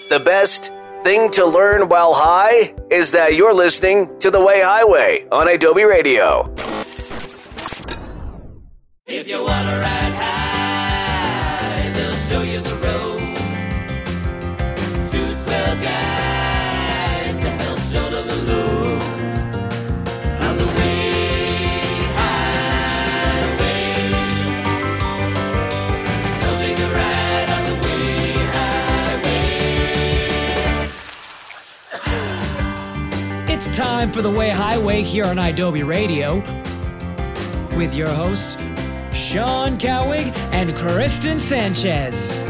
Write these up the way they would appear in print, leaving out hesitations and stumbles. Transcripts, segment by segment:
The best thing to learn while high is that you're listening to The Way Highway on Adobe Radio. If you want to ride high, they'll show you the road. Two swell guys to help shoulder the load. On the Way Highway, they'll take a ride on the Way Highway. It's time for The Way Highway here on Adobe Radio with your hosts, Sean Cowig and Kristen Sanchez.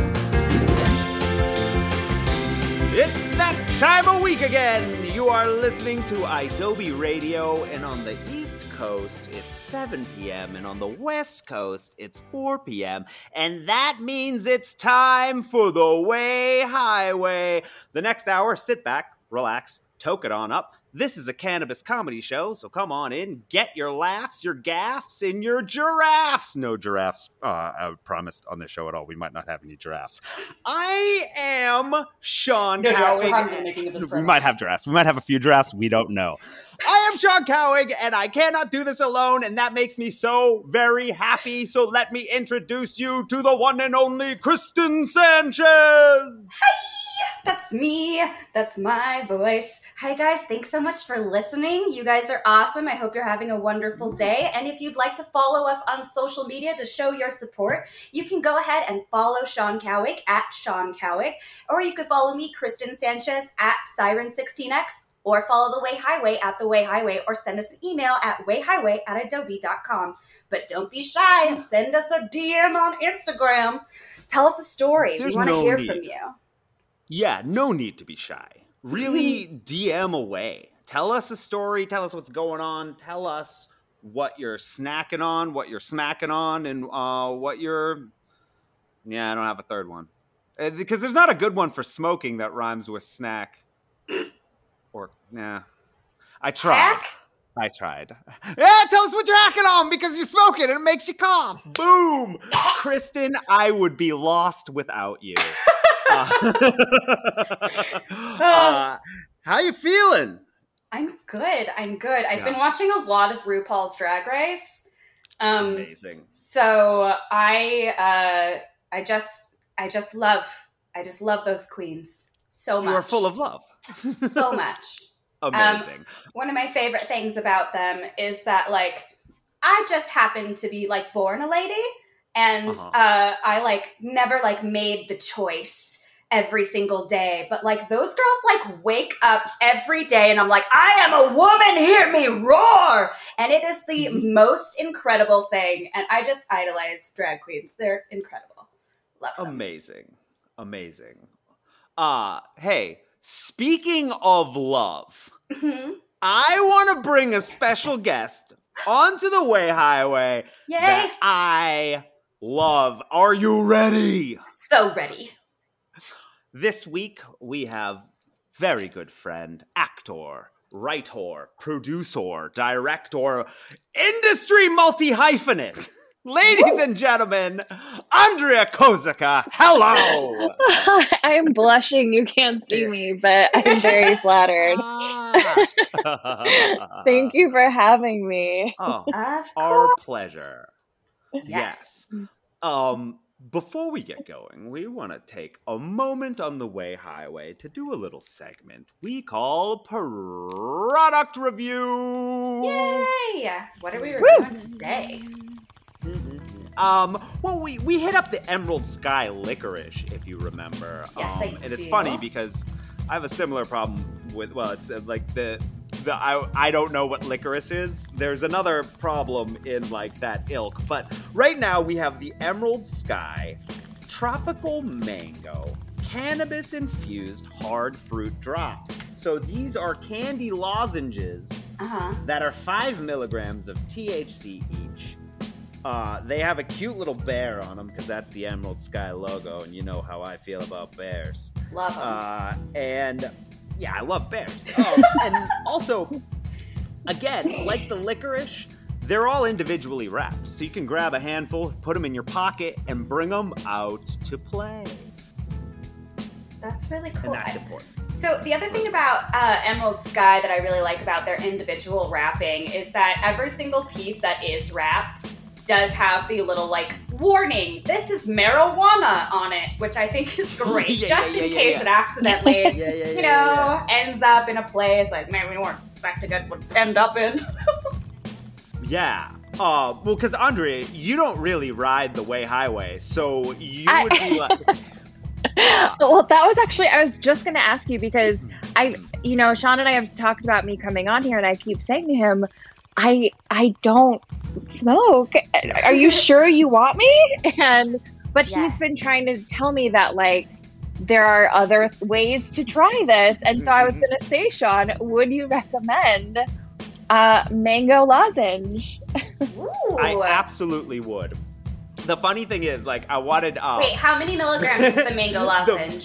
It's that time of week again. You are listening to Adobe Radio, and on the East Coast, it's 7 p.m., and on the West Coast, it's 4 p.m., and that means it's time for The Way Highway. The next hour, sit back, relax, toke it on up. This is a cannabis comedy show, so come on in, get your laughs, your gaffs, and your giraffes. No giraffes, I promised on this show at all. We might not have any giraffes. I am Sean Cowig. We might have giraffes. We might have a few giraffes. We don't know. I am Sean Cowig, and I cannot do this alone, and that makes me so very happy. So let me introduce you to the one and only Kristen Sanchez. Hi! That's me. That's my voice. Hi guys, thanks so much for listening. You guys are awesome. I hope you're having a wonderful day. And if you'd like to follow us on social media to show your support, you can go ahead and follow Sean Cowig at Sean Cowig, or you could follow me, Kristen Sanchez, at Siren16X, or follow The Way Highway at The Way Highway, or send us an email at wayhighway@adobe.com. But don't be shy and send us a DM on Instagram. Tell us a story. We want to hear from you. Yeah, no need to be shy. Really DM away. Tell us a story. Tell us what's going on. Tell us what you're snacking on, what you're smacking on, and what you're... Yeah, I don't have a third one. Because there's not a good one for smoking that rhymes with snack. Or, nah. I tried. Hack? I tried. Yeah, tell us what you're hacking on because you smoke it and it makes you calm. Boom! Kristen, I would be lost without you. How you feeling? I'm good. I've been watching a lot of RuPaul's Drag Race. Amazing. So I just love those queens so much. You are full of love. So much. Amazing. One of my favorite things about them is that, like, I just happen to be, like, born a lady, and I, like, never, like, made the choice every single day, but like those girls like wake up every day and I'm like, I am a woman, hear me roar, and it is the most incredible thing, and I just idolize drag queens. They're incredible. Love them. Amazing. Hey, speaking of love, I want to bring a special guest onto the Way Highway that I love. Are you ready? So ready. This week, we have very good friend, actor, writer, producer, director, industry multi-hyphenate. Ladies and gentlemen, Andrea Kozica, hello! I'm blushing. You can't see me, but I'm very flattered. Thank you for having me. Oh, our pleasure. Yes. Before we get going, we want to take a moment on the Way Highway to do a little segment we call Product Review. Yay! What are we reviewing today? Well, we hit up the Emerald Sky licorice, if you remember. Yes, I do. And it's funny because I have a similar problem with, well, it's like I don't know what licorice is. There's another problem in like that ilk. But right now we have the Emerald Sky Tropical Mango Cannabis-Infused Hard Fruit Drops. So these are candy lozenges that are 5 milligrams of THC each. They have a cute little bear on them because that's the Emerald Sky logo, and you know how I feel about bears. Love them. And yeah, I love bears. And also, again, like the licorice, they're all individually wrapped. So you can grab a handful, put them in your pocket, and bring them out to play. That's really cool. And that's important. So the other thing about Emerald Sky that I really like about their individual wrapping is that every single piece that is wrapped does have the little, like, warning, this is marijuana on it, which I think is great, in case it accidentally, ends up in a place like maybe we weren't suspecting it would end up in. Yeah. Well, because Andre, you don't really ride the Way Highway, so you would be like... Well, that was actually, I was just going to ask you because Sean and I have talked about me coming on here and I keep saying to him, I don't smoke. Are you sure you want me? But he's been trying to tell me that, like, there are other ways to try this. And so I was going to say, Sean, would you recommend mango lozenge? Ooh. I absolutely would. The funny thing is, like, I wanted... Wait, how many milligrams is the mango lozenge?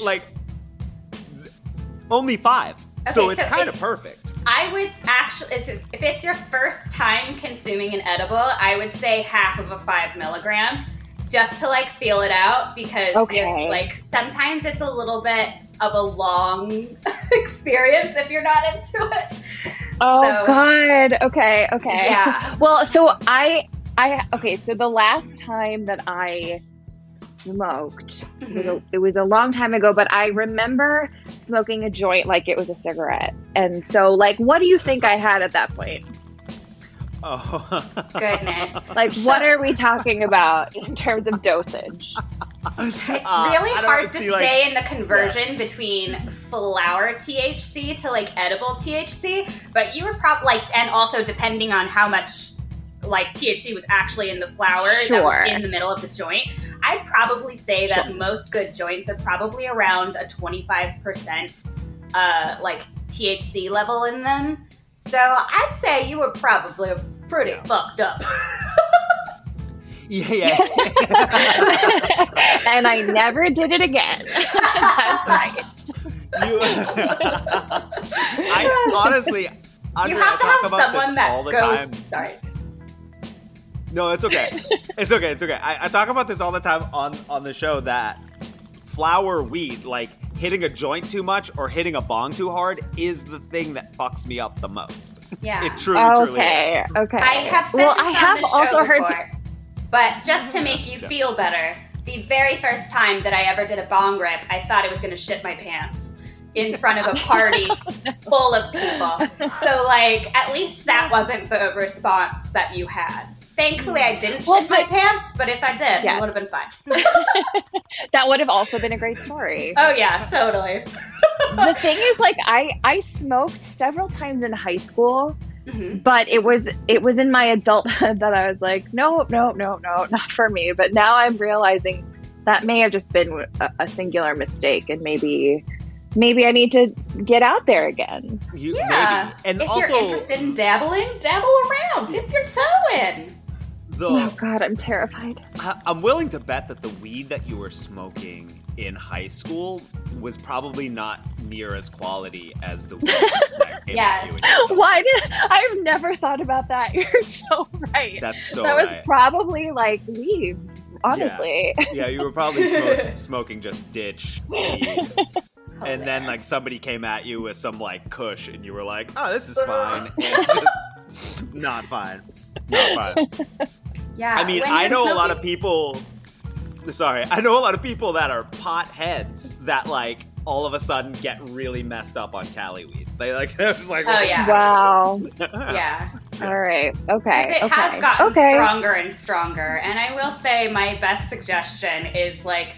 Only 5. Okay, so it's kind of perfect. I would actually, if it's your first time consuming an edible, I would say half of a 5 milligram, just to, like, feel it out, because sometimes it's a little bit of a long experience if you're not into it. Oh, God. Okay. Yeah. Well, so so the last time that I smoked, it was a long time ago, but I remember smoking a joint like it was a cigarette. And so, like, what do you think I had at that point? Oh. Goodness. Like, what are we talking about in terms of dosage? It's really hard to say in the conversion between flower THC to, like, edible THC, but you were probably, like, and also depending on how much, like, THC was actually in the flower that was in the middle of the joint, I'd probably say that most good joints are probably around a 25% like THC level in them. So I'd say you were probably pretty fucked up. Yeah. And I never did it again. That's right. I honestly, you have to have someone that goes. Time. Sorry. No, it's okay. It's okay. I talk about this all the time on the show that flower weed, like hitting a joint too much or hitting a bong too hard, is the thing that fucks me up the most. Yeah. It truly is. Okay. I have said this on the show before, but just to make you feel better, the very first time that I ever did a bong rip, I thought I was going to shit my pants in front of a party full of people. So, like, at least that wasn't the response that you had. Thankfully, I didn't shit my pants, but if I did, it would have been fine. That would have also been a great story. Oh, yeah, totally. The thing is, like, I smoked several times in high school, but it was in my adulthood that I was like, no, not for me. But now I'm realizing that may have just been a singular mistake, and maybe I need to get out there again. Maybe. And if also, you're interested in dabbling, dabble around, dip your toe in. Oh God, I'm terrified. I'm willing to bet that the weed that you were smoking in high school was probably not near as quality as the weed that came Yes. at you. I've never thought about that. You're so right. That's so That was right. probably like leaves, honestly. Yeah, you were probably smoking just ditch weed. And then, like, somebody came at you with some, like, kush, and you were like, oh, this is fine. And just not fine. Not fine. Yeah. I mean, I know a lot of people... Sorry. I know a lot of people that are pot heads that, like, all of a sudden get really messed up on Cali weed. They're just like... Oh, yeah. Wow. Yeah. All right. Okay. It has gotten stronger and stronger. And I will say my best suggestion is, like,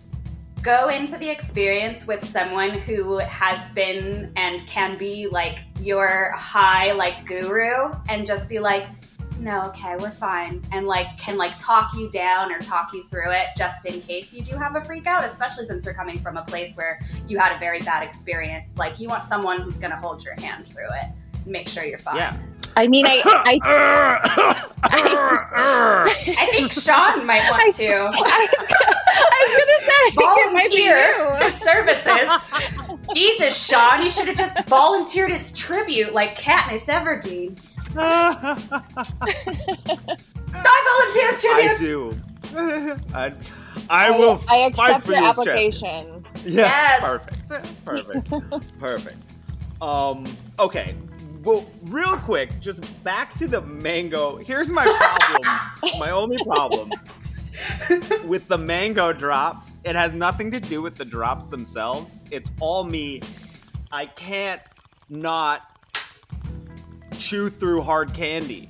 go into the experience with someone who has been and can be, like, your high, like, guru, and just be like, no, okay, we're fine, and, like, can, like, talk you down or talk you through it just in case you do have a freak out, especially since you're coming from a place where you had a very bad experience. Like, you want someone who's gonna hold your hand through it and make sure you're fine. Yeah. I mean, I think Sean might want to. I was gonna say, it might be volunteer you. services. Jesus, Sean, you should have just volunteered as tribute like Katniss Everdeen. I volunteer as tribute. I do. I will I fight accept for your you as application. Yeah, Yes. Perfect. Okay. Well, real quick, just back to the mango. Here's my problem. My only problem with the mango drops. It has nothing to do with the drops themselves. It's all me. I can't not chew through hard candy.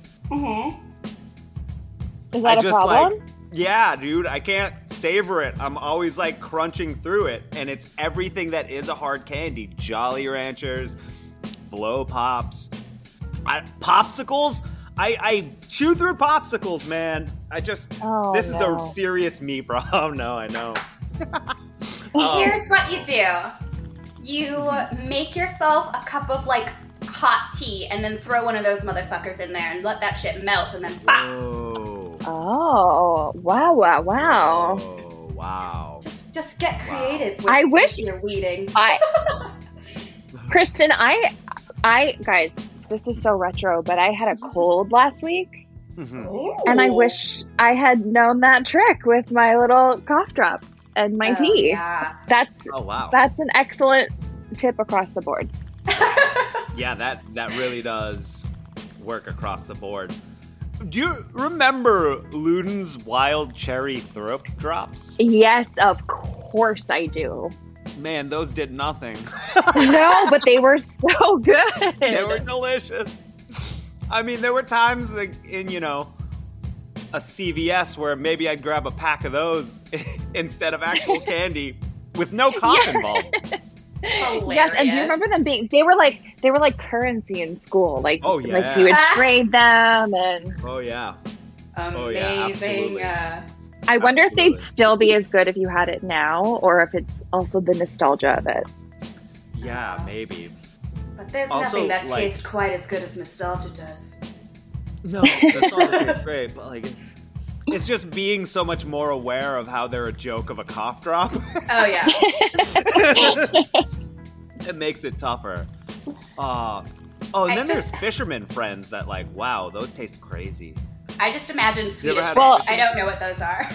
Is that a problem? Yeah, dude, I can't savor it. I'm always like crunching through it, and it's everything that is a hard candy. Jolly Ranchers, Blow Pops, popsicles. I chew through popsicles, man. This is a serious me problem. No, I know. Here's what you do. You make yourself a cup of like hot tea and then throw one of those motherfuckers in there and let that shit melt and then pop. Oh, wow. Oh, wow. Just get creative with I wish your weeding. Kristen, I guys, this is so retro, but I had a cold last week. And I wish I had known that trick with my little cough drops and my tea. Yeah. That's an excellent tip across the board. Yeah, that really does work across the board. Do you remember Luden's Wild Cherry Throat Drops? Yes, of course I do. Man, those did nothing. No, but they were so good. They were delicious. I mean, there were times like in, a CVS where maybe I'd grab a pack of those instead of actual candy with no cough involved. Hilarious. Yes, and do you remember them being? They were like currency in school. Like, oh yeah, like you would trade them, and oh yeah, amazing. I wonder if they'd still be as good if you had it now, or if it's also the nostalgia of it. Yeah, maybe. But there's Also, nothing that like- tastes quite as good as nostalgia does. No, nostalgia tastes great, but like. It's just being so much more aware of how they're a joke of a cough drop. Oh, yeah. It makes it tougher. And then there's fisherman friends that like, wow, those taste crazy. I just imagine Swedish fish. Well, I don't know what those are.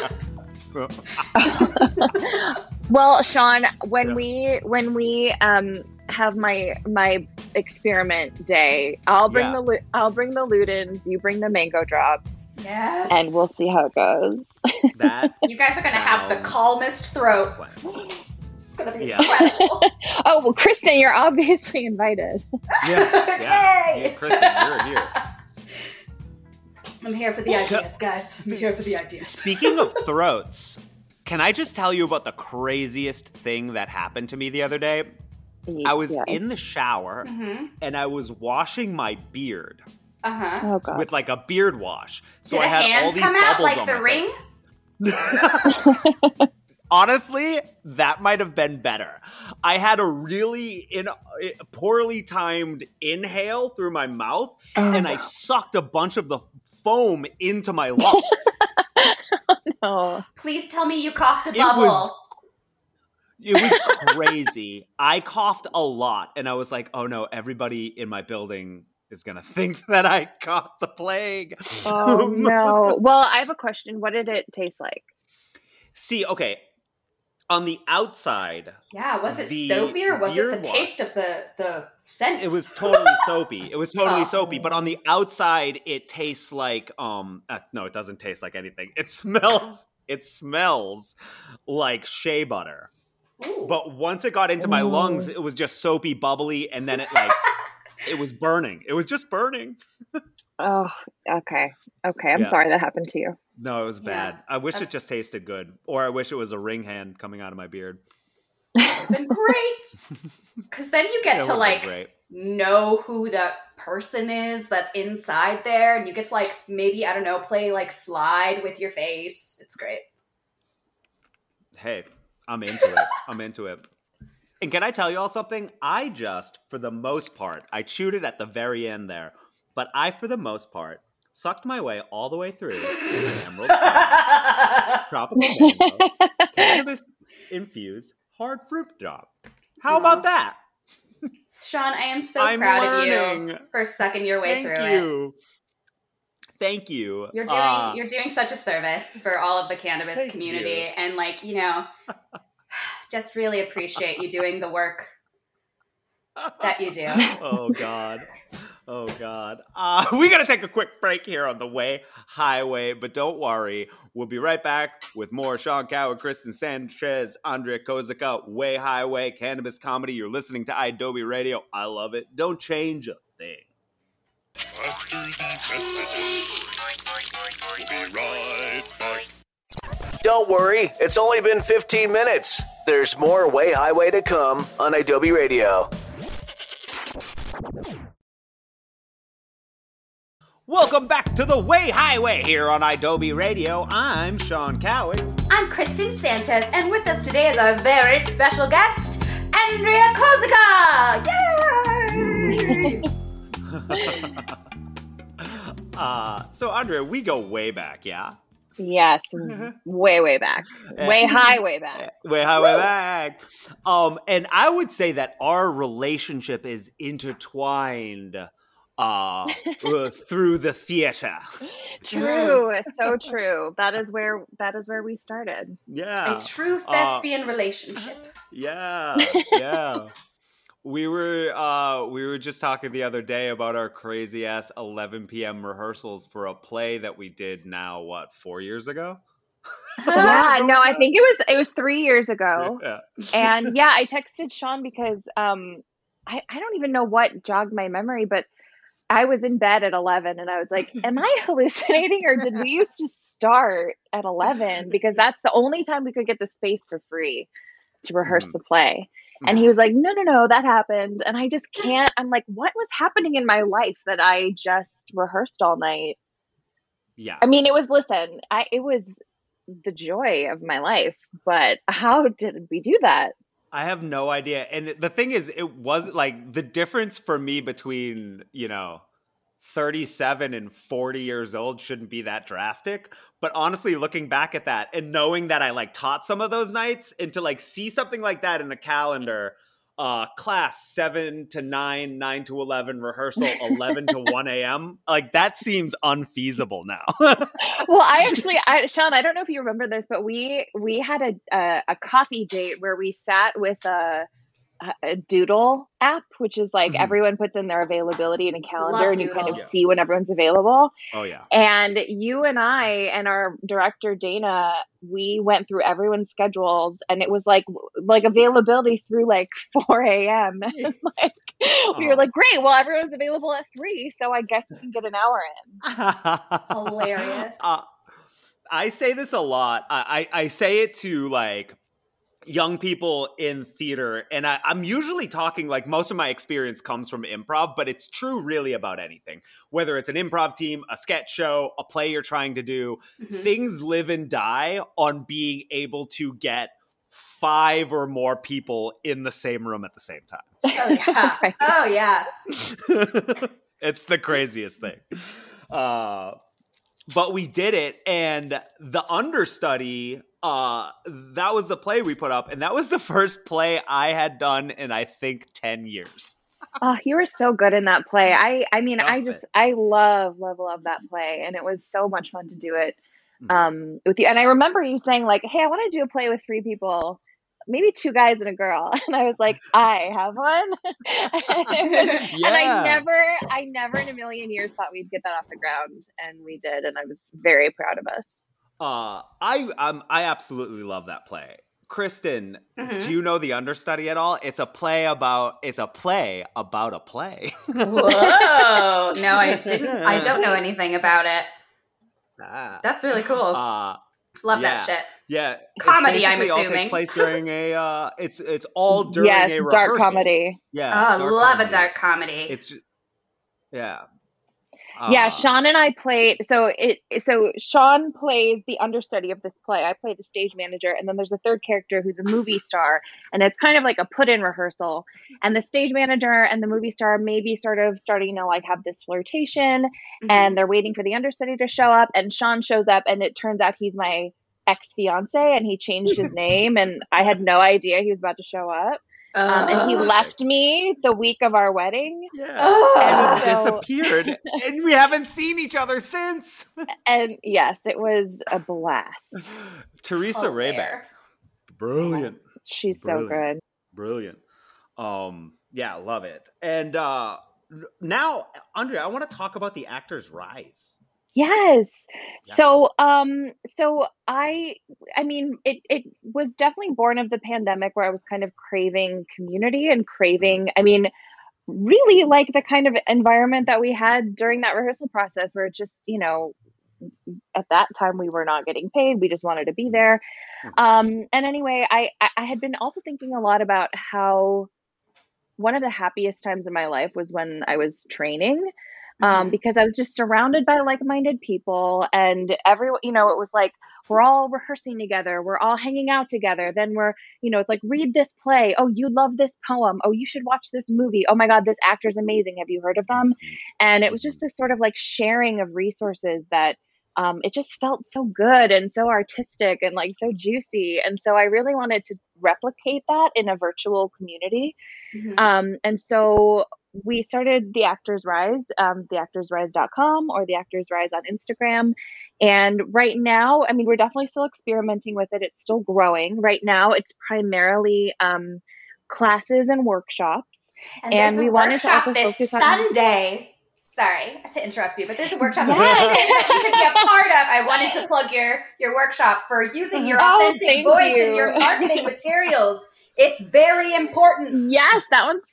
Oh yeah. Well, Sean, when we have my experiment day, I'll bring the Ludens, you bring the mango drops. Yes. And we'll see how it goes. You guys are going to have the calmest throats. It's going to be incredible. Oh, well, Kristen, you're obviously invited. Yay! Kristen, you're here. I'm here for the ideas, guys. I'm here for the ideas. Speaking of throats, can I just tell you about the craziest thing that happened to me the other day? I was in the shower and I was washing my beard. Oh, God. With like a beard wash. So Did I had all hands these come out bubbles like on the my ring? face. Honestly, that might have been better. I had a really poorly timed inhale through my mouth, and I sucked a bunch of the foam into my lungs. No. Please tell me you coughed a bubble. It was crazy. I coughed a lot, and I was like, oh no, everybody in my building is going to think that I caught the plague. Oh, no. Well, I have a question. What did it taste like? See, okay. On the outside... Yeah, was it soapy or was it the taste of the scent? It was totally soapy. It was totally soapy. But on the outside, it tastes like... no, it doesn't taste like anything. It smells like shea butter. Ooh. But once it got into my lungs, it was just soapy, bubbly, and then it it was burning. It was just burning. Oh, okay. I'm sorry that happened to you. No, it was bad. Yeah, I wish it just tasted good. Or I wish it was a ring hand coming out of my beard. It's been great. Because then you get to know who that person is that's inside there. And you get to maybe, I don't know, play slide with your face. It's great. Hey, I'm into it. And can I tell you all something? I just, for the most part, I chewed it at the very end there, but I, for the most part, sucked my way all the way through an Emerald tropical mango, cannabis-infused hard fruit drop. How about that? Sean, I am so proud of you for sucking your way through it. Thank you. You're doing such a service for all of the cannabis community, and just really appreciate you doing the work that you do. Oh, God. Oh, God. We got to take a quick break here on the Way Highway, but don't worry. We'll be right back with more Sean Coward, Kristen Sanchez, Andrea Kozica, Way Highway, cannabis comedy. You're listening to iDoby Radio. I love it. Don't change a thing. After these messages, we'll be right back. Don't worry, it's only been 15 minutes. There's more Way Highway to come on iDoby Radio. Welcome back to the Way Highway here on iDoby Radio. I'm Sean Coward. I'm Kristen Sanchez, and with us today is our very special guest, Andrea Kozica! Yay! So, Andrea, we go way back, yeah? Yes, way back. Way high, way back. Way high, way back. And I would say that our relationship is intertwined through the theater. True, so true. That is where we started. Yeah. A true thespian relationship. Yeah, yeah. We were just talking the other day about our crazy ass 11 p.m. rehearsals for a play that we did now, 4 years ago? Yeah, no, I think it was 3 years ago. Yeah. And yeah, I texted Sean because I don't even know what jogged my memory, but I was in bed at 11 and I was like, am I hallucinating or did we used to start at 11? Because that's the only time we could get the space for free to rehearse the play. And he was like, no, that happened. And I just can't. I'm like, what was happening in my life that I just rehearsed all night? Yeah. I mean, it was the joy of my life. But how did we do that? I have no idea. And the thing is, it was like the difference for me between, 37 and 40 years old shouldn't be that drastic. But honestly, looking back at that and knowing that I taught some of those nights and to see something like that in a calendar, class 7 to 9, 9 to 11, rehearsal 11 to 1 a.m. That seems unfeasible now. Well, Sean, I don't know if you remember this, but we had a coffee date where we sat with a Doodle app, which is everyone puts in their availability in a calendar and you kind of see when everyone's available. Oh yeah. And you and I and our director Dana, we went through everyone's schedules and it was like availability through 4 a.m. And we were like, great, well everyone's available at 3, so I guess we can get an hour in. Hilarious. I say this a lot. I say it to young people in theater, and I'm usually talking most of my experience comes from improv, but it's true really about anything, whether it's an improv team, a sketch show, a play you're trying to do. Things live and die on being able to get 5 or more people in the same room at the same time. Oh yeah. Right. Oh yeah. It's the craziest thing. But we did it, and the understudy, that was the play we put up, and that was the first play I had done in, I think, 10 years. Oh, you were so good in that play. I love that play, and it was so much fun to do it with you. And I remember you saying hey, I want to do a play with 3 people, maybe 2 guys and a girl. And I was like, I have one. And I never in a million years thought we'd get that off the ground. And we did. And I was very proud of us. I absolutely love that play. Kristen, do you know the understudy at all? It's a play about a play. Whoa. No, I didn't. I don't know anything about it. That's really cool. Love that shit. Yeah, comedy. I'm all assuming takes place during a. It's all during a rehearsal. Dark comedy. Yeah. Oh, love a dark comedy. It's yeah. Yeah, Sean and I played. So Sean plays the understudy of this play. I play the stage manager, and then there's a third character who's a movie star, and it's kind of like a put-in rehearsal. And the stage manager and the movie star may be sort of starting to have this flirtation, and they're waiting for the understudy to show up. And Sean shows up, and it turns out he's my ex-fiance, and he changed his name, and I had no idea he was about to show up. And he left me the week of our wedding. Yeah. And just disappeared. And we haven't seen each other since. And yes, it was a blast. Teresa Rayback Brilliant. She's so Brilliant. good. Brilliant. Yeah, love it. And now, Andrea, I want to talk about the Actors Rise. Yes. Yeah. So I mean, it was definitely born of the pandemic where I was kind of craving community and craving, I mean, really like the kind of environment that we had during that rehearsal process where it just, you know, at that time we were not getting paid. We just wanted to be there. And anyway, I had been also thinking a lot about how one of the happiest times in my life was when I was training. Because I was just surrounded by like-minded people, and everyone, you know, it was like we're all rehearsing together, we're all hanging out together. Then we're, you know, it's like, read this play. Oh, you love this poem. Oh, you should watch this movie. Oh my God, this actor's amazing. Have you heard of them? And it was just this sort of like sharing of resources that it just felt so good and so artistic and like so juicy. And so I really wanted to replicate that in a virtual community. And so we started The Actors Rise, theactorsrise.com or The Actors Rise on Instagram. And right now, I mean, we're definitely still experimenting with it. It's still growing. Right now, it's primarily classes and workshops. And we wanted to also this focus on Sunday. Sorry to interrupt you, but there's a workshop this Sunday that you could be a part of. I wanted to plug your workshop for using your authentic thank voice you. in your marketing materials. It's very important. Yes, that one's.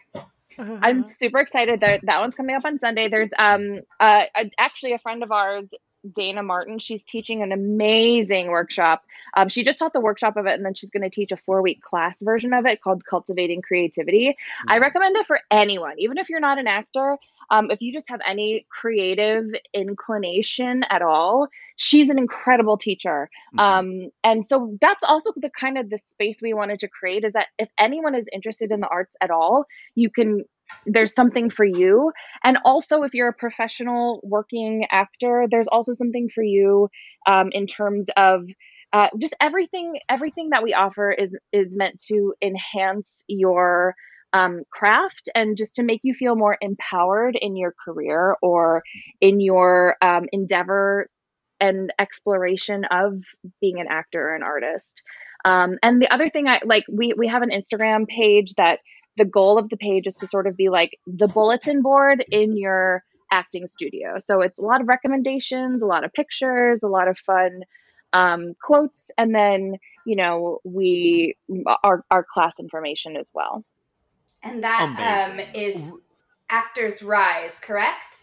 I'm super excited that one's coming up on Sunday. There's actually a friend of ours, Dana Martin. She's teaching an amazing workshop. She just taught the workshop of it, and then she's going to teach a 4-week class version of it called Cultivating Creativity. I recommend it for anyone, even if you're not an actor. If you just have any creative inclination at all, she's an incredible teacher. And so that's also the kind of the space we wanted to create, is that if anyone is interested in the arts at all, there's something for you. And also, if you're a professional working actor, there's also something for you in terms of just everything that we offer is meant to enhance your craft and just to make you feel more empowered in your career or in your endeavor and exploration of being an actor or an artist. And the other thing we have an Instagram page that the goal of the page is to sort of be like the bulletin board in your acting studio. So it's a lot of recommendations, a lot of pictures, a lot of fun quotes, and then, you know, our class information as well. And that is Actors Rise, correct?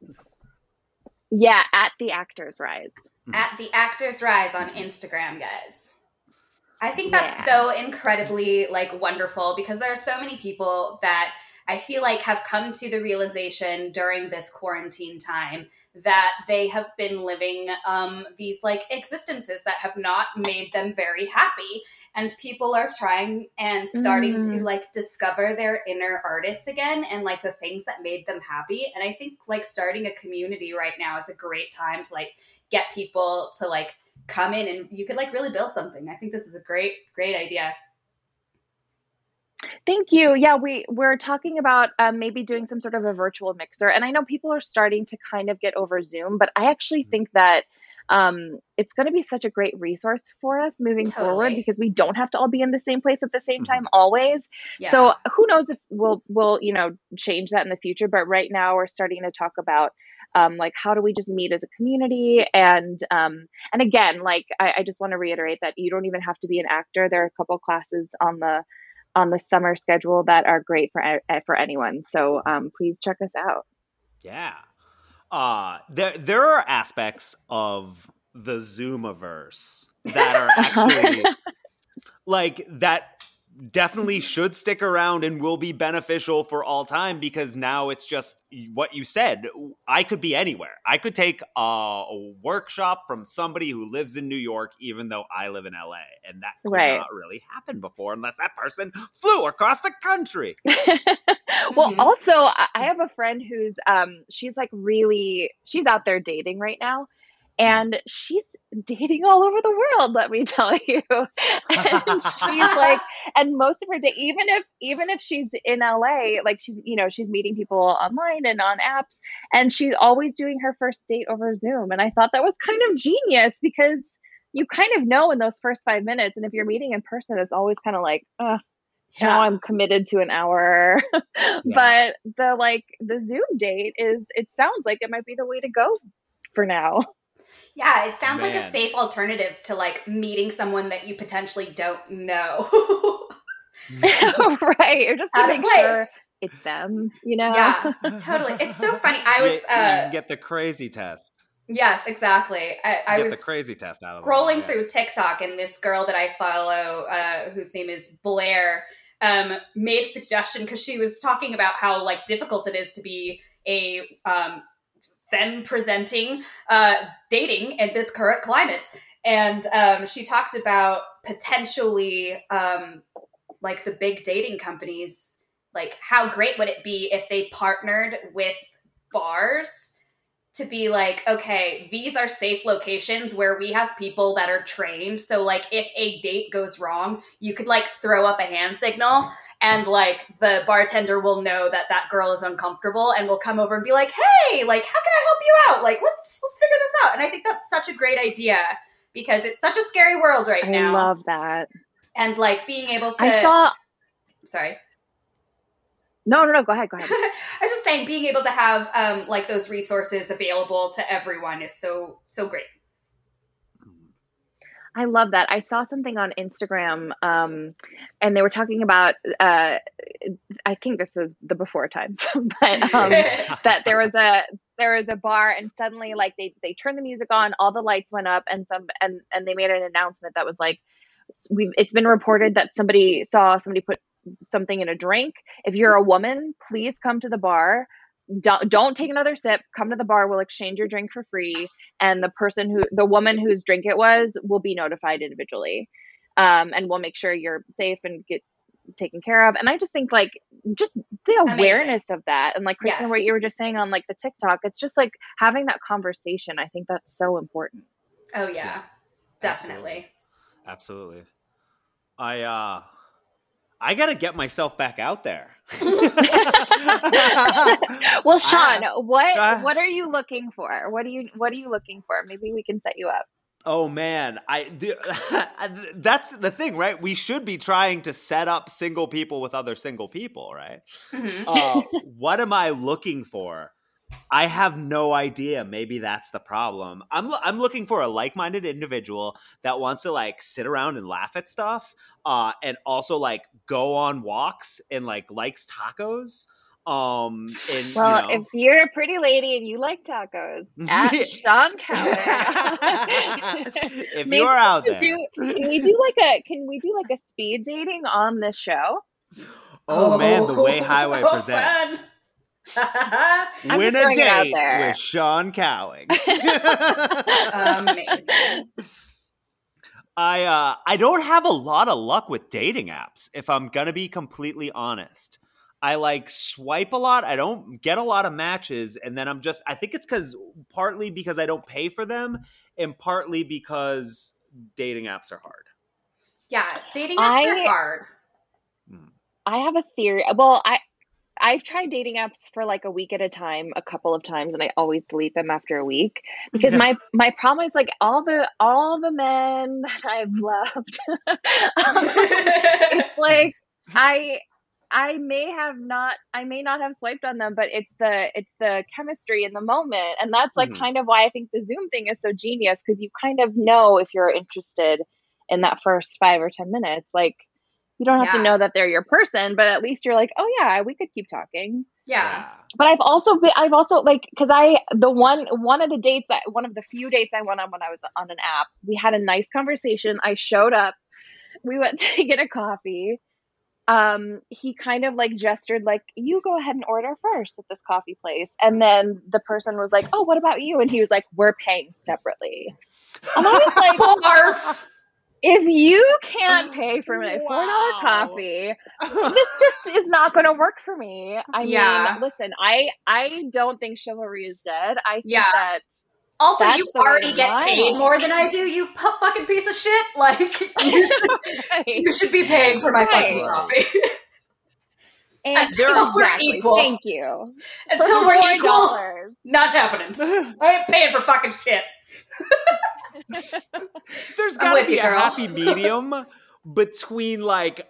Yeah, at The Actors Rise. At The Actors Rise on Instagram, guys. I think that's so incredibly like wonderful, because there are so many people that I feel like have come to the realization during this quarantine time that they have been living these like existences that have not made them very happy. And people are trying and starting to like discover their inner artists again and like the things that made them happy. And I think like starting a community right now is a great time to like get people to like come in and you could like really build something. I think this is a great idea. Thank you. Yeah, we're talking about maybe doing some sort of a virtual mixer. And I know people are starting to kind of get over Zoom, but I actually think that it's going to be such a great resource for us moving forward, because we don't have to all be in the same place at the same time always. Yeah. So who knows if we'll you know, change that in the future. But right now we're starting to talk about like how do we just meet as a community, and again, like I just want to reiterate that you don't even have to be an actor. There are a couple classes on the summer schedule that are great for anyone. So please check us out. Yeah. There are aspects of the Zoomiverse that are actually like that definitely should stick around and will be beneficial for all time, because now it's just what you said. I could be anywhere. I could take a workshop from somebody who lives in New York, even though I live in LA, and that could not really happen before unless that person flew across the country. Well, also, I have a friend who's she's out there dating right now. And she's dating all over the world, let me tell you. And she's like, and most of her day, even if she's in LA, like she's meeting people online and on apps, and she's always doing her first date over Zoom. And I thought that was kind of genius, because you kind of know in those first 5 minutes. And if you're meeting in person, it's always kind of like, now I'm committed to an hour. But the Zoom date it sounds like it might be the way to go for now. Yeah, it sounds like a safe alternative to like meeting someone that you potentially don't know. Right. Or just to make sure it's them, you know? Yeah, totally. It's so funny. I was you can get the crazy test. Yes, exactly. I was the crazy test out of scrolling through TikTok, and this girl that I follow, whose name is Blair, made a suggestion because she was talking about how like difficult it is to be a femme presenting dating in this current climate, and she talked about potentially like the big dating companies, like how great would it be if they partnered with bars to be like, okay, these are safe locations where we have people that are trained. So like if a date goes wrong, you could like throw up a hand signal and like the bartender will know that that girl is uncomfortable and will come over and be like, hey, like, how can I help you out? Like, let's figure this out. And I think that's such a great idea because it's such a scary world right now. I love that. And like being able to... Sorry. No, go ahead. I was just saying, being able to have like those resources available to everyone is so great. I love that. I saw something on Instagram, and they were talking about. I think this was the before times, but that there was a bar, and suddenly, like they turned the music on, all the lights went up, and they made an announcement that was like, it's been reported that somebody saw somebody put something in a drink. If you're a woman, please come to the bar. Don't take another sip. Come to the bar. We'll exchange your drink for free. And the woman whose drink it was will be notified individually. And we'll make sure you're safe and get taken care of. And I just think like just the awareness of that. And like Kristen, what you were just saying on like the TikTok, it's just like having that conversation. I think that's so important. Oh yeah. Definitely. Absolutely. I got to get myself back out there. Well, Sean, what are you looking for? What are you looking for? Maybe we can set you up. Oh man, that's the thing, right? We should be trying to set up single people with other single people, right? Mm-hmm. What am I looking for? I have no idea. Maybe that's the problem. I'm looking for a like-minded individual that wants to like sit around and laugh at stuff, and also like go on walks and like likes tacos. And, if you're a pretty lady and you like tacos, at Sean Cowing. If you're out there, can we do like a speed dating on this show? Oh man, the Way Highway presents. Win a date with Sean Cowing. Amazing. I don't have a lot of luck with dating apps, if I'm gonna be completely honest. I like swipe a lot. I don't get a lot of matches, and then I think it's partly because I don't pay for them, and partly because dating apps are hard. Yeah, dating apps are hard. I have a theory. Well, I've tried dating apps for like a week at a time, a couple of times, and I always delete them after a week because my problem is like all the men that I've loved. It's like I may not have swiped on them, but it's the chemistry in the moment, and that's like kind of why I think the Zoom thing is so genius because you kind of know if you're interested in that first 5 or 10 minutes, like. You don't have to know that they're your person, but at least you're like, oh yeah, we could keep talking. Yeah. But I've also like, cause one of the few dates I went on when I was on an app, we had a nice conversation. I showed up, we went to get a coffee. He kind of like gestured like, you go ahead and order first at this coffee place. And then the person was like, oh, what about you? And he was like, we're paying separately. And I was like, barf. If you can't pay for my $4 coffee, this just is not going to work for me. I mean, listen, I don't think chivalry is dead. I think that also you already get paid more than I do. You fucking piece of shit. Like you should be paying for my fucking coffee. Until we're equal. Thank you. Until we're equal. Not happening. I ain't paying for fucking shit. There's I'm gotta with be you, a girl. happy medium between like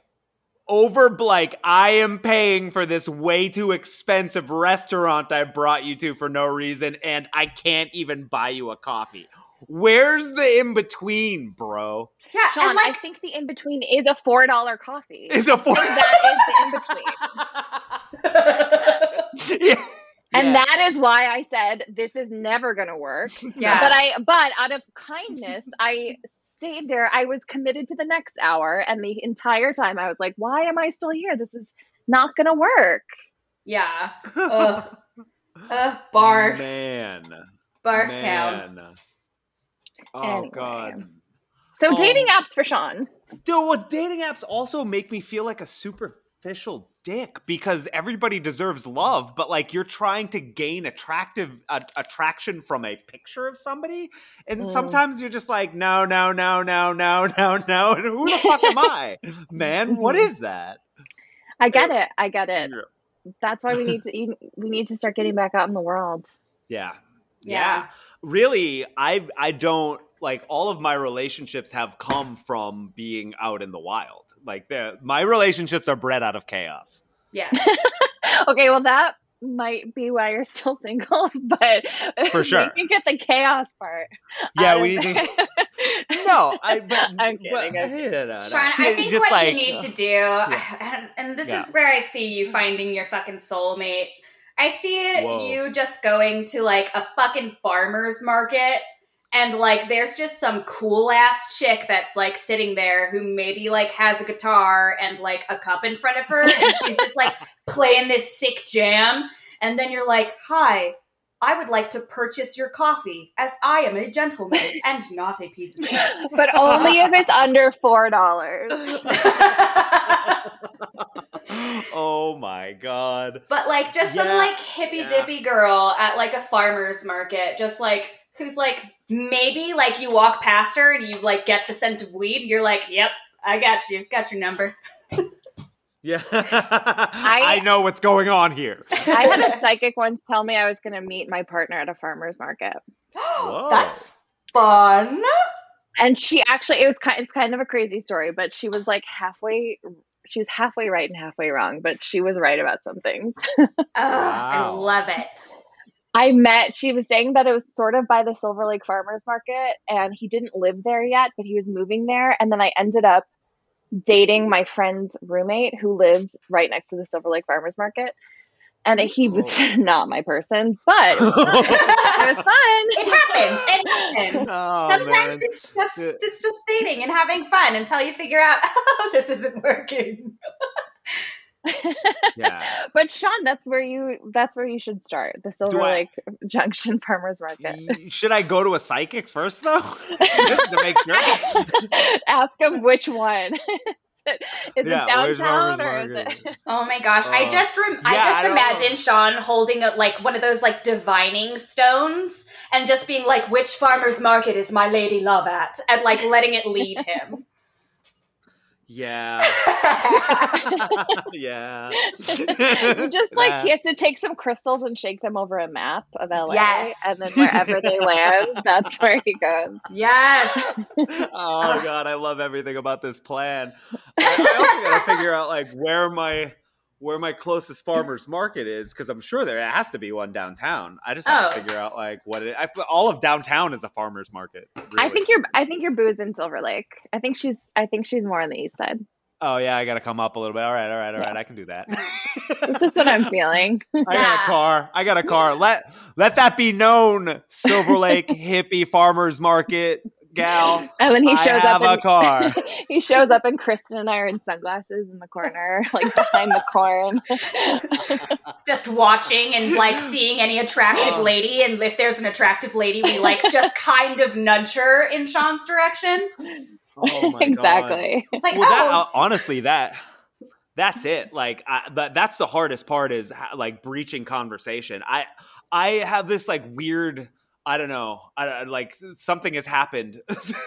I am paying for this way too expensive restaurant I brought you to for no reason, and I can't even buy you a coffee. Where's the in between, bro? Yeah, Sean, and I like, think the in between is a $4 coffee. It's a I think that is the in between. yeah. And Yeah. that is why I said this is never going to work. yeah. But out of kindness, I stayed there. I was committed to the next hour, and the entire time I was like, "Why am I still here? This is not going to work." Yeah. Ugh. Barf. Man. Barf town. Man. Oh Anyway. God. So dating apps for Sean. Dude, well, dating apps also make me feel like a superficial dick because everybody deserves love, but like you're trying to gain attraction from a picture of somebody, and sometimes you're just like, no, and who the fuck am I, man? What is that? I get it. Yeah. That's why we need to start getting back out in the world. Yeah. Yeah. Really, I don't like all of my relationships have come from being out in the wild. Like my relationships are bred out of chaos. Yeah. Okay, well that might be why you're still single, but For sure. we can get the chaos part. Yeah, out we of need it. to. No, I'm kidding. No. Sean, I think Just what like, you need to do, and this is where I see you finding your fucking soulmate. I see Whoa. you just going to like a fucking farmer's market, and like there's just some cool ass chick that's like sitting there who maybe like has a guitar and like a cup in front of her, and she's just like playing this sick jam, and then you're like, "Hi, I would like to purchase your coffee, as I am a gentleman and not a piece of shit." But only if it's under $4. Oh my God. But like just some Yeah, like hippy dippy girl at like a farmer's market, just like who's like maybe like you walk past her and you like get the scent of weed and you're like, "Yep, I got your number." Yeah. I know what's going on here. I had a psychic once tell me I was going to meet my partner at a farmer's market. Whoa. That's fun. And she actually, it's kind of a crazy story, but she was like she was halfway right and halfway wrong, but she was right about some things. Oh, I love it. She was saying that it was sort of by the Silver Lake Farmers Market, and he didn't live there yet, but he was moving there. And then I ended up dating my friend's roommate who lived right next to the Silver Lake Farmers Market. And he was not my person, but it was fun. It happens. Oh, Sometimes man. it's just dating and having fun until you figure out, oh, this isn't working. Yeah. But Sean, that's where you should start. The Silver Lake Junction Farmers Market. Should I go to a psychic first, though? Just to make sure. Ask him which one. Is it where's downtown Farmers or is Market? it? Oh my gosh! I just I don't imagine Sean holding like one of those like divining stones and just being like, "Which farmer's market is my lady love at?" and like letting it lead him. Yeah. Yeah. You just like he has to take some crystals and shake them over a map of LA, Yes. and then wherever they land, that's where he goes. Yes. Oh God, I love everything about this plan. I also gotta figure out like where my closest farmer's market is, because I'm sure there has to be one downtown. I just have to figure out like all of downtown is a farmer's market. Really. I think your boo's in Silver Lake. I think she's more on the east side. Oh yeah, I gotta come up a little bit. All right. I can do that. That's just what I'm feeling. I got a car. Let that be known, Silver Lake hippie farmer's market gal. And then he shows up in a car. He shows up, and Kristen and I are in sunglasses in the corner, like behind the corn, Just watching and like seeing any attractive lady, and if there's an attractive lady, we like just kind of nudge her in Sean's direction. Oh my exactly. God. It's like, Honestly, that's it. Like, that's the hardest part is like breaching conversation. I have this like weird, I don't know, like something has happened.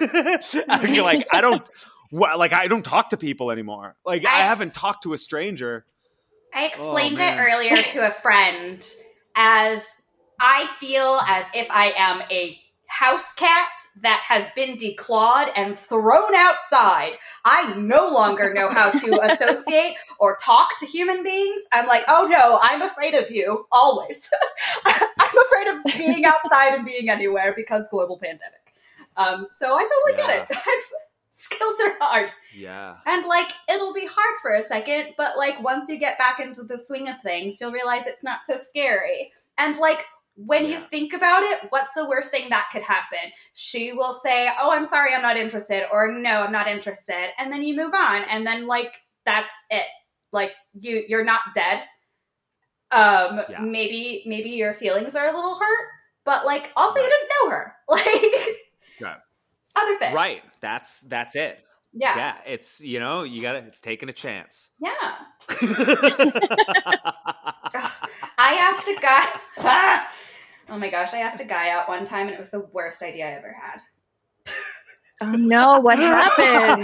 I don't talk to people anymore. Like I haven't talked to a stranger. I explained it earlier to a friend as I feel as if I am a house cat that has been declawed and thrown outside. I no longer know how to associate or talk to human beings. I'm like, oh no, I'm afraid of you, always. I'm afraid of being outside and being anywhere because global pandemic. So I totally get it. Skills are hard. Yeah. And, like, it'll be hard for a second, but, like, once you get back into the swing of things, you'll realize it's not so scary. And, like, when you think about it, what's the worst thing that could happen? She will say, oh, I'm sorry, I'm not interested, or no, I'm not interested. And then you move on, and then, like, that's it. Like, you're not dead. Maybe your feelings are a little hurt, but, like, also you didn't know her. Like, other fish. Right. That's it. Yeah. Yeah. It's, it's taking a chance. Yeah. I asked a guy. Oh my gosh. I asked a guy out one time and it was the worst idea I ever had. Oh no, what happened?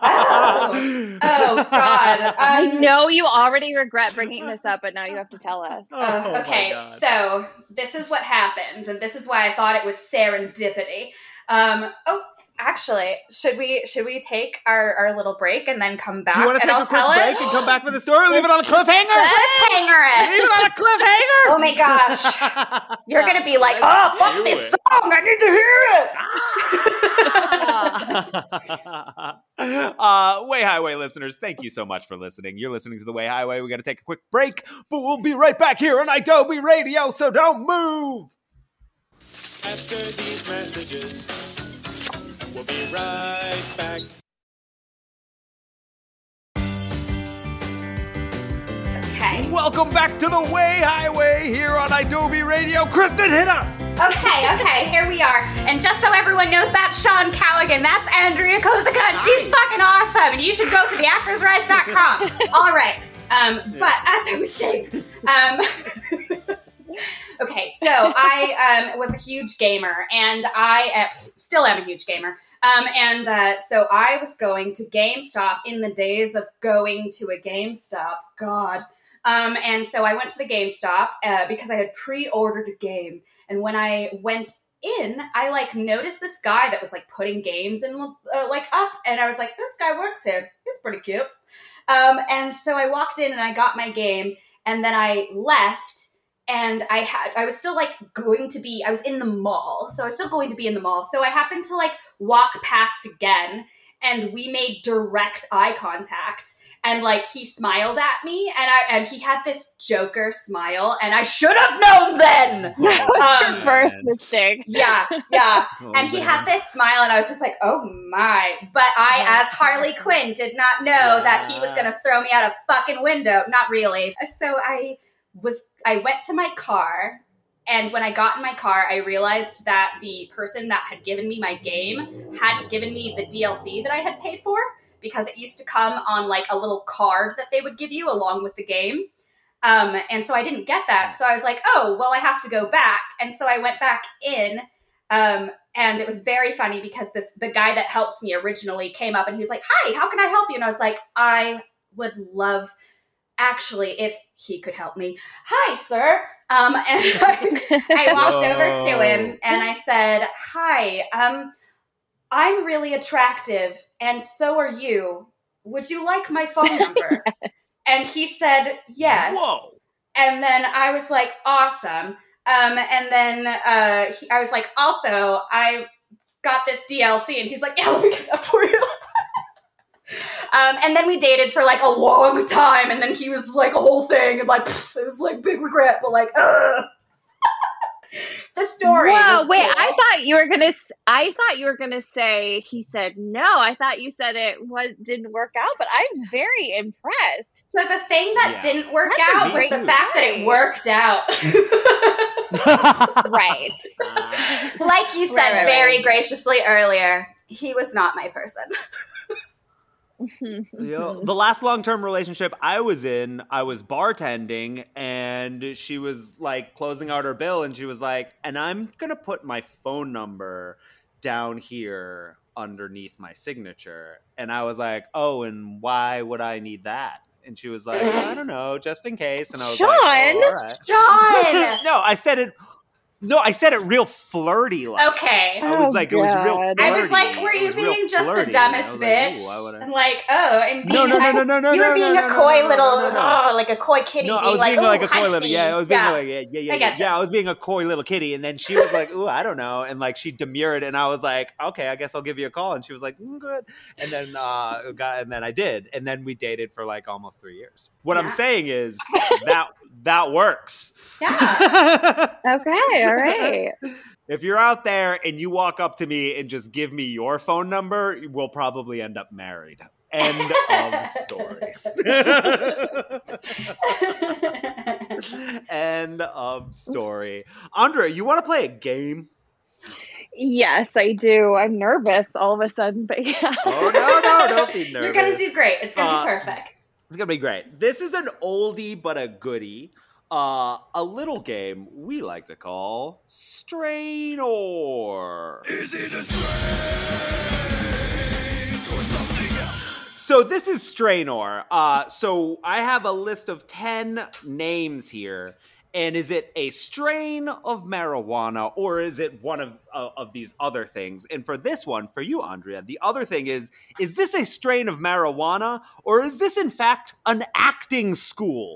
Oh God. I know you already regret bringing this up, but now you have to tell us. Okay, so this is what happened, and this is why I thought it was serendipity. Actually, should we take our little break and then come back? Do you want to take a quick break and come back for the story? Leave it on a cliffhanger? Cliffhanger it! Leave it on a cliffhanger! Oh my gosh. You're going to be like, oh, fuck this song. I need to hear it. Way Highway listeners, thank you so much for listening. You're listening to The Way Highway. We got to take a quick break, but we'll be right back here on Adobe Radio, so don't move. After these messages, we'll be right back. Okay. Welcome back to The Way Highway here on Adobe Radio. Kristen, hit us! Okay, here we are. And just so everyone knows, that's Sean Callaghan. That's Andrea Kozica, and she's fucking awesome. And you should go to theactorsrise.com. All right. But as I was saying, okay, so I was a huge gamer, and I still am a huge gamer. So I was going to GameStop in the days of going to a GameStop. God. And so I went to the GameStop because I had pre-ordered a game. And when I went in, I noticed this guy that was putting games in up, and I was like, this guy works here. He's pretty cute. And so I walked in and I got my game, and then I left. And I was still going to be, I was in the mall. So I was still going to be in the mall. So I happened to walk past again, and we made direct eye contact. And he smiled at me, and he had this Joker smile, and I should have known then. That was your first mistake. Yeah. And he had this smile, and I was just like, oh my. But I, as Harley Quinn, did not know that he was going to throw me out a fucking window. Not really. So I went to my car, and when I got in my car, I realized that the person that had given me my game hadn't given me the DLC that I had paid for, because it used to come on a little card that they would give you along with the game. And so I didn't get that. So I was like, oh, well, I have to go back. And so I went back in, and it was very funny because the guy that helped me originally came up and he was like, hi, how can I help you? And I was like, I would love, actually, if he could help me. Hi, sir. And I walked over to him and I said, hi, I'm really attractive, and so are you. Would you like my phone number? And he said, yes. Whoa. And then I was like, awesome. And then I was like, also, I got this DLC. And he's like, yeah, let me get that for you. And then we dated for a long time. And then he was a whole thing. And it was big regret, but the story. Wow, wait, cool. I thought you were gonna say he said no. I thought you said it didn't work out, but I'm very impressed. So the thing that didn't work That's out was the fact that it worked out. Right. Like you said Right. very graciously earlier, he was not my person. The last long-term relationship I was in, I was bartending, and she was closing out her bill, and she was like, and I'm gonna put my phone number down here underneath my signature. And I was like, oh, and why would I need that? And she was like, I don't know, just in case. And I was Sean! like, oh, all right. John! No, I said it. No, I said it real flirty like. Okay. I was like, it was real God. flirty. I was like, were It you was real being just flirty. the dumbest I was like, bitch? ooh, why would I- And like, oh, and No, being no, like, no, no, no, you no, were being no, a no, coy no, little, no, no. oh, like a coy kitty, No, I being was like, being like oh, a coy hunt little, me. yeah, I was being yeah. like, I getcha. yeah, I was being a coy little kitty, and then she was like, ooh, I don't know, and like she demurred, and I was like, okay, I guess I'll give you a call, and she was like, good, and then and then I did, and then we dated for like almost 3 years. What I'm Yeah. saying is that works. Yeah. Okay, all right. If you're out there and you walk up to me and just give me your phone number, we'll probably end up married. End of story. End of story. Andrea, you want to play a game? Yes, I do. I'm nervous all of a sudden, but yeah. Oh, no, don't be nervous. You're going to do great. It's going to be perfect. It's going to be great. This is an oldie but a goodie. A little game we like to call Strainor. Is it a strain or something else? So this is Strainor. So I have a list of 10 names here. And is it a strain of marijuana or is it one of these other things? And for this one, for you, Andrea, the other thing is this a strain of marijuana or is this in fact an acting school?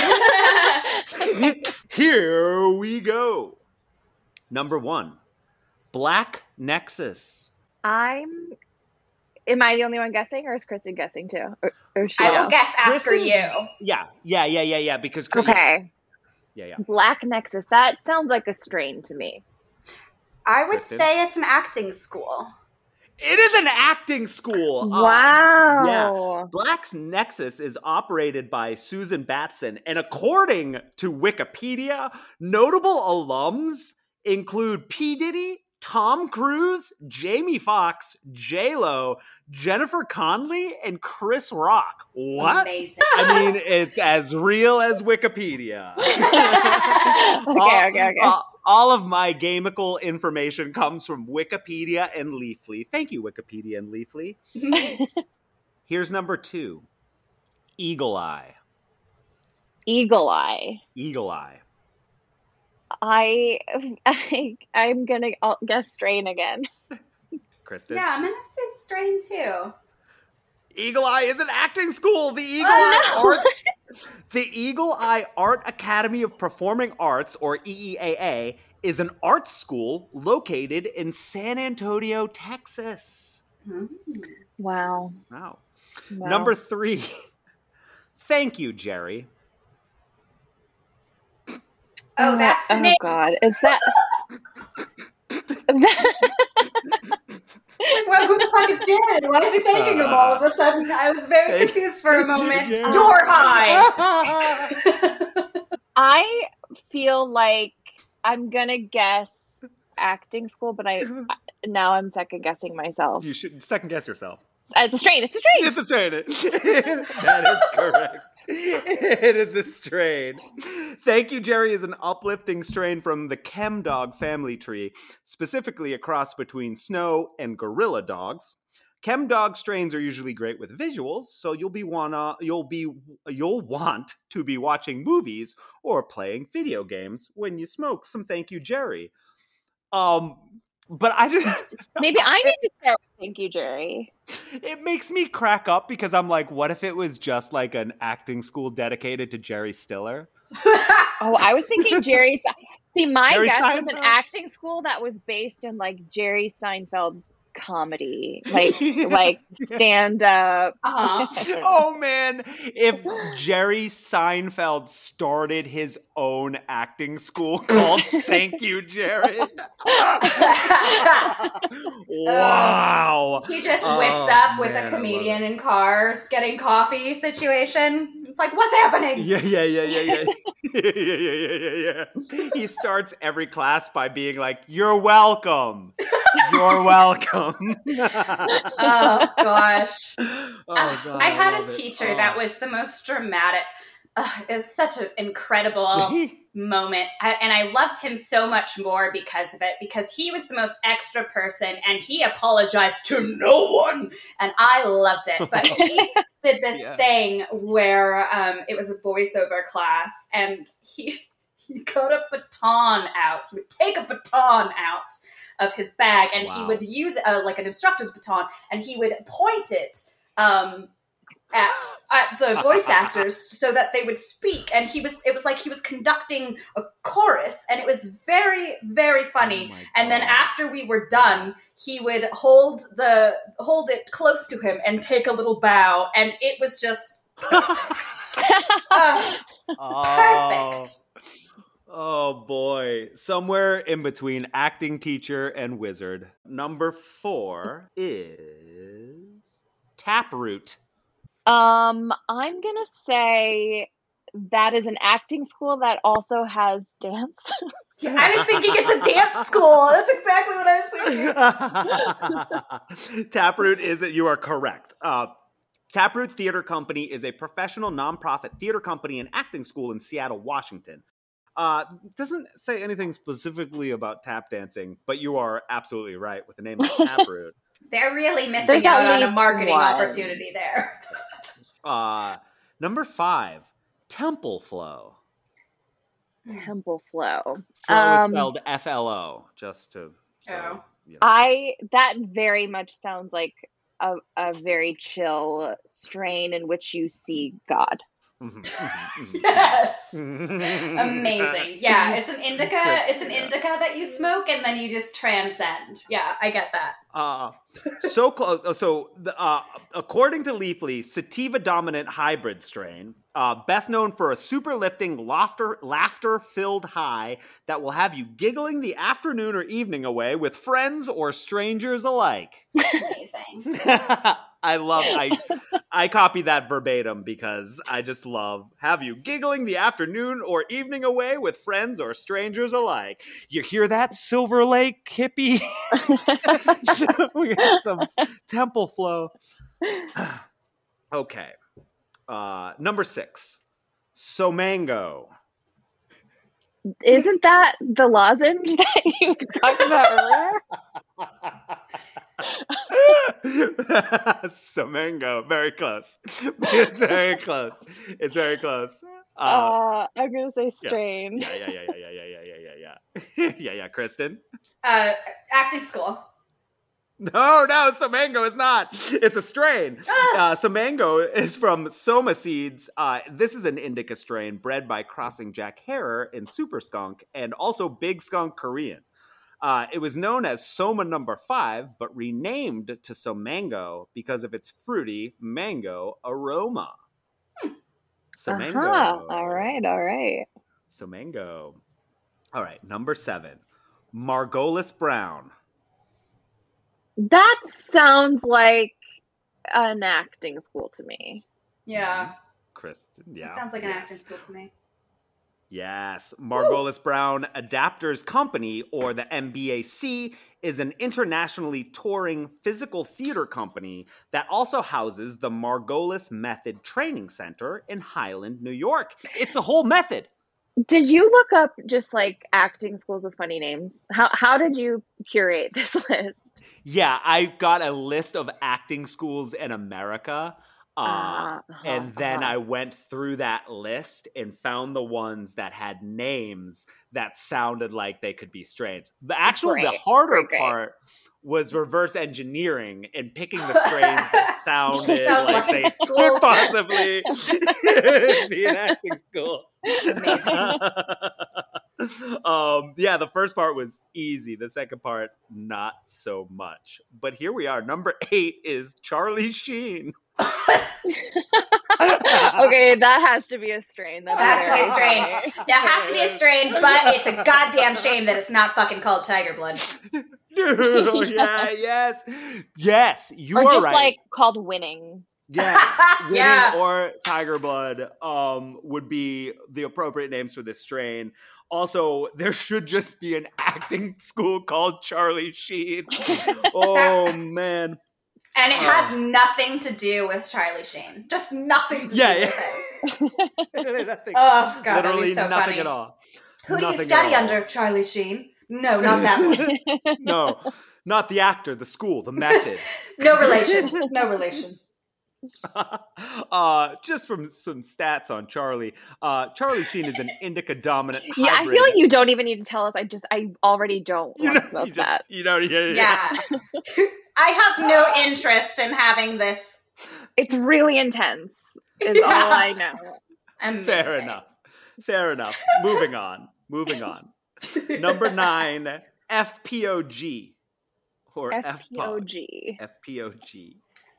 Here we go. Number 1, Black Nexus. Am I the only one guessing, or is Kristen guessing too? Or she I will knows? guess after Kristen- you. Yeah. Because Okay. Yeah. Black Nexus. That sounds like a strain to me. I would Kristen? say it's an acting school. It is an acting school. Wow. Yeah. Black Nexus is operated by Susan Batson, and according to Wikipedia, notable alums include P. Diddy, Tom Cruise, Jamie Foxx, J-Lo, Jennifer Connelly, and Chris Rock. What? Amazing. I mean, it's as real as Wikipedia. Okay. All of my gamical information comes from Wikipedia and Leafly. Thank you, Wikipedia and Leafly. Here's number 2. Eagle Eye. Eagle Eye. Eagle Eye. I'm gonna guess strain again. Kristen? Yeah, I'm going to say strain too. Eagle Eye is an acting school. The Eagle Eye Art Academy of Performing Arts, or EEAA, is an art school located in San Antonio, Texas. Wow. Wow. Wow. Number 3. Thank you, Jerry. Oh, that's the name. Oh God, is that? Well, who the fuck is Jared? Why is he thanking him all of a sudden? I was very confused for a moment. Jared. You're high. I feel like I'm gonna guess acting school, but now I'm second guessing myself. You should second guess yourself. It's a strain. It's a strain. It's a strain. That is correct. It is a strain. Thank you, Jerry is an uplifting strain from the Chem Dog family tree, specifically a cross between snow and gorilla dogs. Chem Dog strains are usually great with visuals, so you'll want to be watching movies or playing video games when you smoke some Thank You, Jerry. But I just Maybe I need to start. Thank you, Jerry. it makes me crack up because I'm like, what if it was just like an acting school dedicated to Jerry Stiller? Oh, I was thinking Jerry. See, my Jerry guess was an Seinfeld? acting school that was based in like Jerry Seinfeld comedy, like stand up. Uh-huh. Oh man, if Jerry Seinfeld started his own acting school called Thank You, Jerry. Wow. He just whips up with a comedian in cars getting coffee situation. It's like, what's happening? Yeah. He starts every class by being like, "You're welcome. You're welcome." Oh, gosh. Oh, God, I had a love it. teacher that was the most dramatic. It's such an incredible moment. And I loved him so much more because of it, because he was the most extra person and he apologized to no one. And I loved it. But he did this thing where it was a voiceover class and he he got a baton out. He would take a baton out of his bag, and he would use like an instructor's baton, and he would point it at the voice actors so that they would speak. And it was like he was conducting a chorus, and it was very, very funny. And then after we were done, he would hold it close to him and take a little bow, and it was just perfect. Oh boy. Somewhere in between acting teacher and wizard. Number 4 is Taproot. I'm gonna say that is an acting school that also has dance. Yeah, I was thinking it's a dance school. That's exactly what I was thinking. Taproot you are correct. Taproot Theater Company is a professional nonprofit theater company and acting school in Seattle, Washington. Doesn't say anything specifically about tap dancing, but you are absolutely right with the name of Taproot. They're really missing out on a marketing opportunity there. Number 5, Temple Flow. Temple Flow. Flow is spelled FLO, just to... So, you know. That very much sounds like a very chill strain in which you see God. Yes. Amazing. Yeah, it's an indica. It's an indica that you smoke and then you just transcend. Yeah, I get that. So close. So, according to Leafly, sativa dominant hybrid strain, best known for a super lifting, laughter-filled high that will have you giggling the afternoon or evening away with friends or strangers alike. Amazing. I copy that verbatim because I just love have you giggling the afternoon or evening away with friends or strangers alike. You hear that, Silver Lake hippie? We got some Temple Flow. Okay. Number 6, Somango. Isn't that the lozenge that you talked about earlier? Somango, very close. It's very close. It's very close. I'm gonna say strain. Yeah. Kristen. Acting school. No, Somango is not. It's a strain. Somango is from Soma seeds. This is an indica strain bred by crossing Jack Herer and Super Skunk and also Big Skunk Korean. It was known as Soma number 5, but renamed to Somango because of its fruity mango aroma. Somango. All right. Somango. All right, number 7, Margolis Brown. That sounds like an acting school to me. Yeah. Kristen, yeah. It sounds like an acting school to me. Yes. Margolis Brown Adapters Company, or the MBAC, is an internationally touring physical theater company that also houses the Margolis Method Training Center in Highland, New York. It's a whole method. Did you look up just like acting schools with funny names? How did you curate this list? Yeah, I got a list of acting schools in America. And then I went through that list and found the ones that had names that sounded like they could be strange. The harder part was reverse engineering and picking the strains that sounded like they could possibly be an acting school. Amazing. The first part was easy. The second part, not so much. But here we are. Number 8 is Charlie Sheen. Okay, that has to be a strain. That has to be a strain. That has to be a strain, but it's a goddamn shame that it's not fucking called Tiger Blood. Yes, you are right. Or just like called Winning. Yeah, Winning or Tiger Blood would be the appropriate names for this strain. Also, there should just be an acting school called Charlie Sheen. Oh, man. And it has nothing to do with Charlie Sheen. Just nothing to do with it. Nothing. Oh, God, literally that'd be so nothing funny. at all. Who do you study under, Charlie Sheen? No, not that one. No, not the actor, the school, the method. No relation. No relation. Just from some stats on Charlie. Charlie Sheen is an indica dominant hybrid. Yeah, I feel like you don't even need to tell us. I already don't want to smoke that. Yeah. I have no interest in having this. It's really intense, is all I know. Amazing. Fair enough. Moving on. Number 9, FPOG. Or FPOG. FPOG.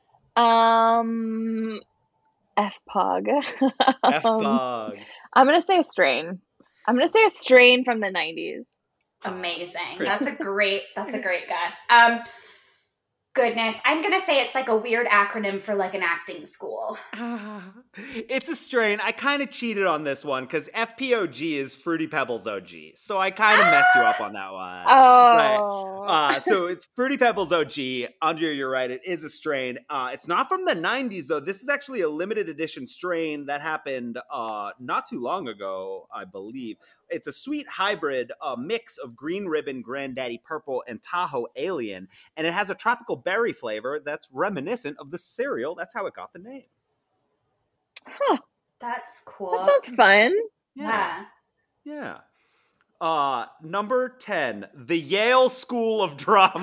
FPOG. FPOG. I'm gonna say a strain. I'm gonna say a strain from the 90s. Amazing. That's a great guess. Goodness, I'm gonna say it's like a weird acronym for like an acting school. It's a strain. I kind of cheated on this one because FPOG is Fruity Pebbles OG. So I kind of messed you up on that one. Oh. Right. So it's Fruity Pebbles OG. Andrea, you're right. It is a strain. It's not from the 90s, though. This is actually a limited edition strain that happened not too long ago, I believe. It's a sweet hybrid mix of Green Ribbon, Granddaddy Purple, and Tahoe Alien. And it has a tropical berry flavor that's reminiscent of the cereal. That's how it got the name. Huh. That's cool. That sounds fun. Yeah. Number 10, the Yale School of Drama.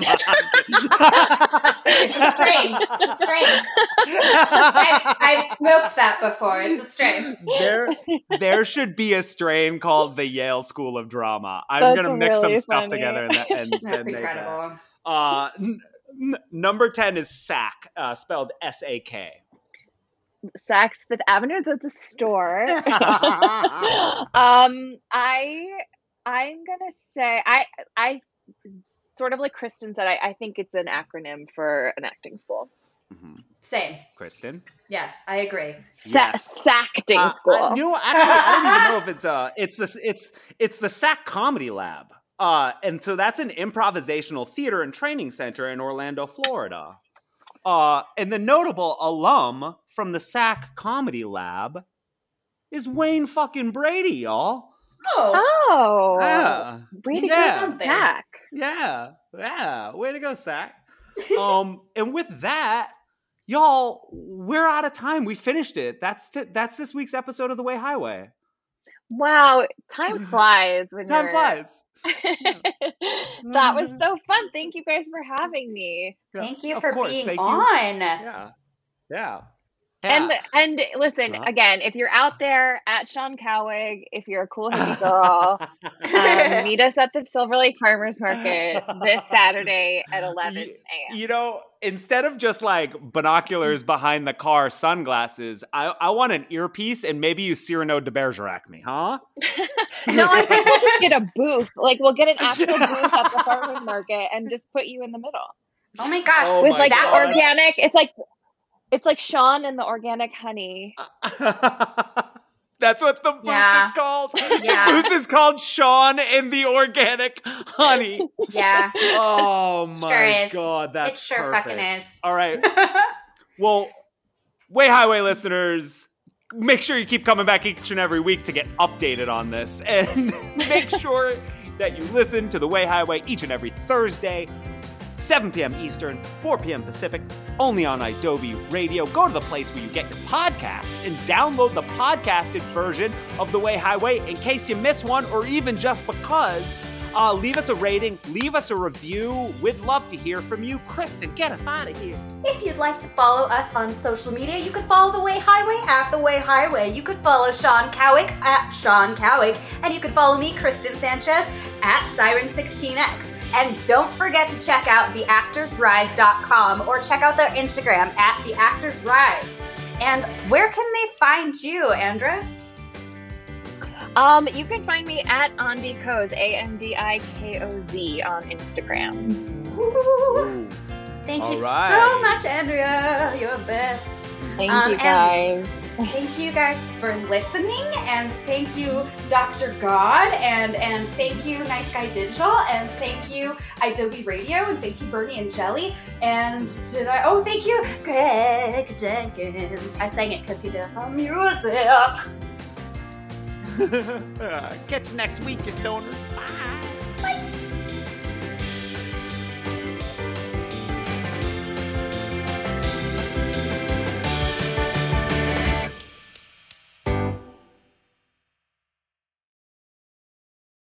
It's a strain. I've smoked that before. It's a strain. There should be a strain called the Yale School of Drama. I'm going to mix really some stuff funny. together and That's make incredible. that. Number 10 is SAK, spelled S-A-K. Saks Fifth Avenue, that's a store. I'm gonna say I sort of like Kristen said, I think it's an acronym for an acting school. Mm-hmm. Same. Kristen? Yes, I agree. Sacting school. You know, actually, I don't even know if it's the SAK Comedy Lab. And so that's an improvisational theater and training center in Orlando, Florida. And the notable alum from the SAK Comedy Lab is Wayne fucking Brady, y'all. Oh. Yeah. Way to go, Zach. Yeah. Way to go, SAK. And with that, y'all, we're out of time. We finished it. That's this week's episode of The Way Highway. Wow, time flies when Time you're... flies. That was so fun. Thank you guys for having me. Thank you Of for course, being thank you. on. Yeah. And listen, again, if you're out there at Sean Cowig, if you're a cool hippie girl, meet us at the Silver Lake Farmers Market this Saturday at 11 a.m. You know, instead of just like binoculars behind the car, sunglasses, I want an earpiece and maybe you Cyrano de Bergerac me, huh? No, I think we'll just get a booth. Like, we'll get an actual booth at the farmers market and just put you in the middle. Oh my gosh. Oh with my like God. organic, it's like Sean and the organic honey. That's what the booth is called. Yeah. The booth is called Sean and the Organic Honey. Yeah. Oh my Sure is. God, that's It sure perfect. fucking is. All right. Well, Way Highway listeners, make sure you keep coming back each and every week to get updated on this. And make sure that you listen to The Way Highway each and every Thursday, 7 p.m. Eastern, 4 p.m. Pacific, only on Adobe Radio. Go to the place where you get your podcasts and download the podcasted version of The Way Highway in case you miss one or even just because. Leave us a rating, leave us a review. We'd love to hear from you. Kristen, get us out of here. If you'd like to follow us on social media, you could follow The Way Highway at The Way Highway. You could follow Sean Cowig at Sean Cowig. And you could follow me, Kristen Sanchez, at Siren16X. And don't forget to check out theactorsrise.com or check out their Instagram at theactorsrise. And where can they find you, Andra? You can find me at Andikoz, ANDIKOZ on Instagram. Woo. Thank you All right. so much, Andrea. You're the best. Thank you guys. Thank you guys for listening, and thank you, Dr. God, and thank you, Nice Guy Digital, and thank you, Adobe Radio, and thank you, Bernie and Jelly, and thank you, Greg Jenkins. I sang it because he does some music. Catch you next week, you stoners. Bye.